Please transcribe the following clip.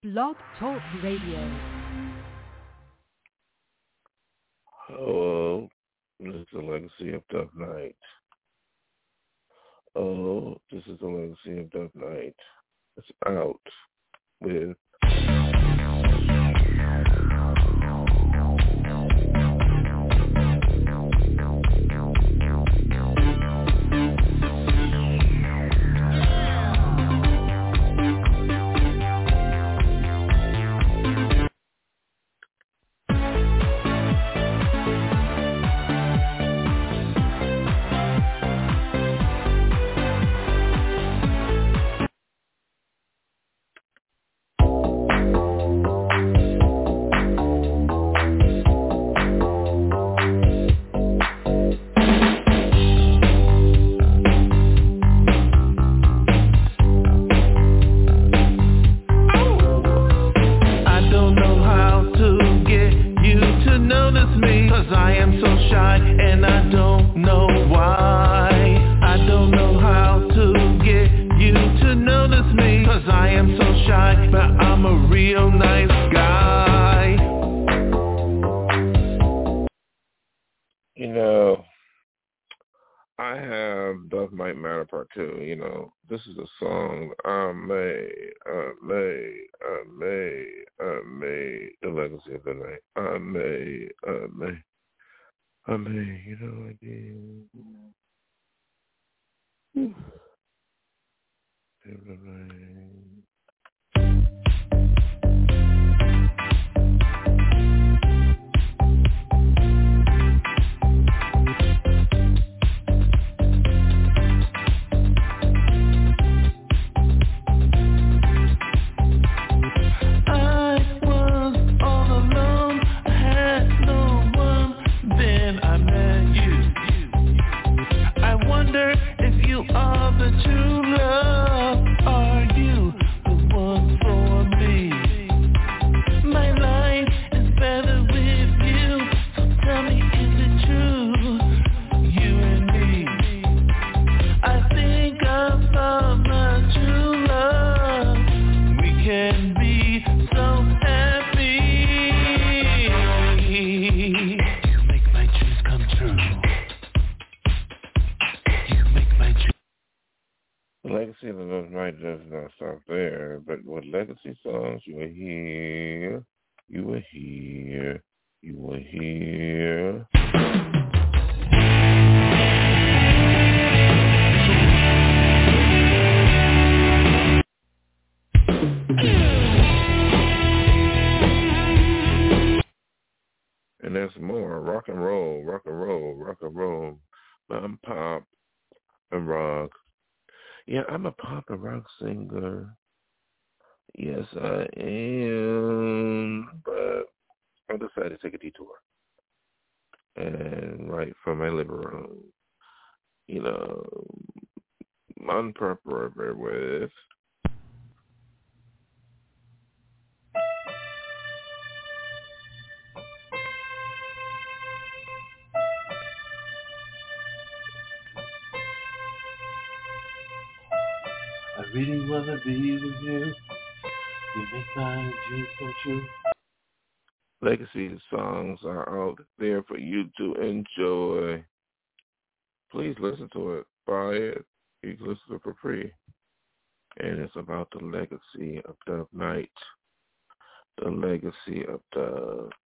Blog Talk Radio. Oh, this is the legacy of Dove Night. Oh, this is the legacy of Dove Night. It's out with this is a song I made, the legacy of the night. I made, you know I did. Legacy of the Love Night does not stop there, but with legacy songs, you will hear. And there's more rock and roll, pop and rock. Yeah, I'm a pop and rock singer. Yes, I am. But I decided to take a detour and write from my living room. You know, unprepared with. I really wanna be with you. You make my dreams come true. Legacy songs are out there for you to enjoy. Please listen to it. Buy it. You can listen to it for free. And it's about the legacy of Dove Night. The legacy of Dove